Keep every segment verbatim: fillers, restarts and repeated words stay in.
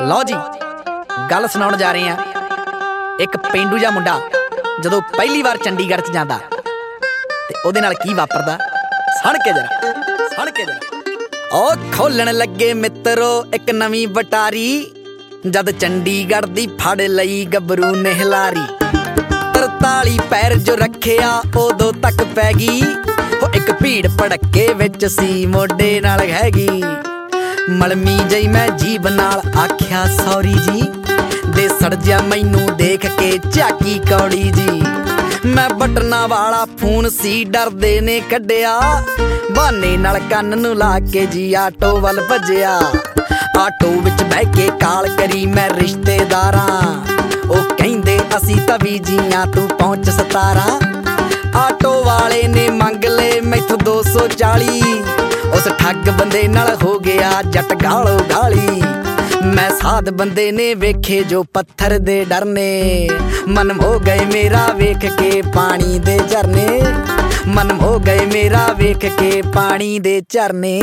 ਲਓ ਜੀ ਗੱਲ ਸੁਣਾਉਣ ਜਾ ਰਹੇ ਹਾਂ। ਇੱਕ ਪੇਂਡੂ ਜਿਹਾ ਮੁੰਡਾ ਜਦੋਂ ਪਹਿਲੀ ਵਾਰ ਚੰਡੀਗੜ੍ਹ 'ਚ ਜਾਂਦਾ ਤੇ ਉਹਦੇ ਨਾਲ ਕੀ ਵਾਪਰਦਾ, ਸੁਣ ਕੇ ਜਰਾ ਸੁਣ ਕੇ ਜਰਾ। ਉਹ ਖੋਲਣ ਲੱਗੇ ਮਿੱਤਰੋ ਇੱਕ ਨਵੀਂ ਵਟਾਰੀ, ਜਦ ਚੰਡੀਗੜ੍ਹ ਦੀ ਫੜ ਲਈ ਗੱਭਰੂ ਨੇ ਹਿਲਾਰੀ। ਤਰਤਾਲੀ ਪੈਰ ਜੋ ਰੱਖਿਆ ਉਦੋਂ ਤੱਕ ਪੈ ਗਈ, ਉਹ ਇੱਕ ਭੀੜ ਭੜੱਕੇ ਵਿੱਚ ਸੀ ਮੋਢੇ ਨਾਲ ਹੈਗੀ। ਮਲਮੀ ਜਈ ਮੈਂ ਜੀਬ ਨਾਲ ਆਖਿਆ ਸੌਰੀ ਜੀ, ਦੇ ਸੜ ਜਿਆ ਮੈਨੂੰ ਦੇਖ ਕੇ ਝਾਕੀ ਕੌੜੀ ਜੀ। ਮੈਂ ਬਟਨਾਂ ਵਾਲਾ ਫੋਨ ਸੀ ਡਰਦੇ ਨੇ ਕੱਢਿਆ, ਬਹਾਨੇ ਨਾਲ ਕੰਨ ਨੂੰ ਲਾ ਕੇ ਜੀ ਆਟੋ ਵੱਲ ਭੱਜਿਆ। ਆਟੋ ਵਿੱਚ ਬਹਿ ਕੇ ਕਾਲ ਕਰੀ ਮੈਂ ਰਿਸ਼ਤੇਦਾਰਾਂ, ਉਹ ਕਹਿੰਦੇ ਅਸੀਂ ਤਾਂ ਵੀ ਜੀਆਂ ਤੂੰ ਪਹੁੰਚ ਸਤਾਰਾਂ। ਆਟੋ ਵਾਲੇ ਨੇ ਮੰਗ ਲਏ ਮੈਥੋਂ ਦੋ ਸੌ ਚਾਲੀ, ਉਸ ਠੱਗ ਬੰਦੇ ਨਾਲ ਹੋ ਗਿਆ ਜੱਟ ਗਾਲੋ ਗਾਲੀ। ਮੈਂ ਸਾਧ ਬੰਦੇ ਨੇ ਵੇਖੇ ਜੋ ਪੱਥਰ ਦੇ ਡਰਨੇ, ਮਨ ਹੋ ਗਏ ਮੇਰਾ ਵੇਖ ਕੇ ਪਾਣੀ ਦੇ ਝਰਨੇ। ਮਨ ਹੋ ਗਏ ਮੇਰਾ ਵੇਖ ਕੇ ਪਾਣੀ ਦੇ ਝਰਨੇ।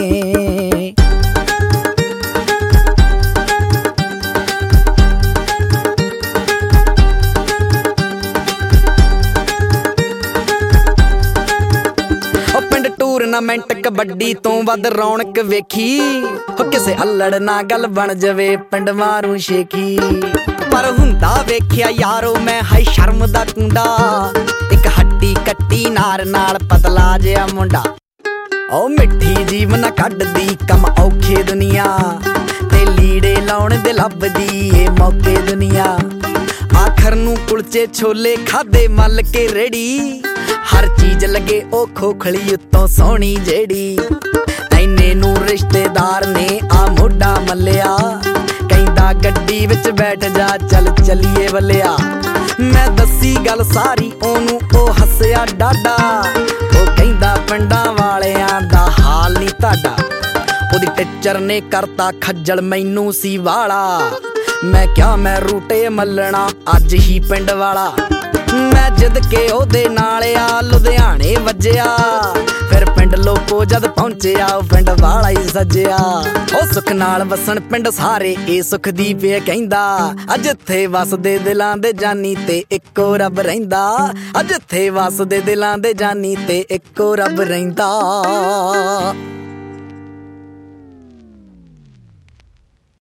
ਟੂਰਨਾਮੈਂਟ ਕਬੱਡੀ ਤੋਂ ਵੱਧ ਰੌਣਕ ਵੇਖੀ, ਹੋ ਕਿਸੇ ਹੱਲੜ ਨਾ ਗੱਲ ਬਣ ਜਾਵੇ ਪਿੰਡ ਮਾਰੂ ਸ਼ੇਖੀ। ਪਰ ਹੁੰਦਾ ਵੇਖਿਆ ਯਾਰੋ ਮੈਂ ਹਾਈ ਸ਼ਰਮ ਦਾ ਕੁੰਡਾ, ਇੱਕ ਹੱਟੀ ਕੱਟੀ ਨਾਰ ਨਾਲ ਪਤਲਾ ਜਿਹਾ ਮੁੰਡਾ। ਉਹ ਮਿੱਠੀ ਜੀਵਨ ਕੱਢਦੀ ਕੰਮ ਔਖੇ ਦੁਨੀਆ, ਤੇ ਲੀੜੇ ਲਾਉਣ ਦੇ ਲੱਭਦੀ ਏ ਮੌਕੇ ਦੁਨੀਆ। ਆਖਰ ਨੂੰ ਕੁਲਚੇ ਛੋਲੇ ਖਾਦੇ ਮੱਲ ਕੇ ਰੇੜੀ, ਹਰ ਚੀਜ਼ ਲੱਗੇ ਉਹ ਖੋਖਲੀ ਉੱਤੋਂ ਸੋਹਣੀ ਜਿਹੜੀ। ਐਨੇ ਨੂੰ ਰਿਸ਼ਤੇਦਾਰ ਨੇ ਆ ਮੋਢਾ ਮੱਲਿਆ, ਕਹਿੰਦਾ ਗੱਡੀ ਵਿੱਚ ਬੈਠ ਜਾ ਚੱਲ ਚੱਲੀਏ ਵੱਲਿਆ। ਮੈਂ ਦੱਸੀ ਗੱਲ ਸਾਰੀ ਉਹਨੂੰ, ਉਹ ਹੱਸਿਆ ਡਾਡਾ, ਉਹ ਕਹਿੰਦਾ ਪਿੰਡਾਂ ਵਾਲਿਆਂ ਦਾ ਹਾਲ ਨੀ ਤੁਹਾਡਾ। ਉਹਦੀ ਟੀਚਰ ਨੇ ਕਰਤਾ ਖੱਜਲ ਮੈਨੂੰ ਸੀ ਵਾਲਾ, ਮੈਂ ਕਿਹਾ ਮੈਂ ਰੂਟੇ ਮੱਲਣਾ ਅੱਜ ਹੀ ਪਿੰਡ ਵਾਲਾ। ਮੈਂ ਜਿੱਦ ਕੇ ਉਹਦੇ ਨਾਲ ਆ ਲੁਧਿਆਣੇ ਵੱਜਿਆ, ਫਿਰ ਪਿੰਡ ਲੋਕੋ ਜਦ ਪਹੁੰਚਿਆ ਉਹ ਪਿੰਡ ਵਾਲਾ ਹੀ ਸੱਜਿਆ। ਉਹ ਸੁੱਖ ਨਾਲ ਵਸਣ ਪਿੰਡ ਸਾਰੇ ਇਹ ਸੁੱਖ ਦੀ ਪੇ ਕਹਿੰਦਾ, ਜਿੱਥੇ ਵਸਦੇ ਦਿਲਾਂ ਦੇ ਜਾਨੀ ਤੇ ਇੱਕੋ ਰੱਬ ਰਹਿੰਦਾ। ਜਿੱਥੇ ਵਸਦੇ ਦਿਲਾਂ ਦੇ ਜਾਨੀ ਤੇ ਇੱਕੋ ਰੱਬ ਰਹਿੰਦਾ।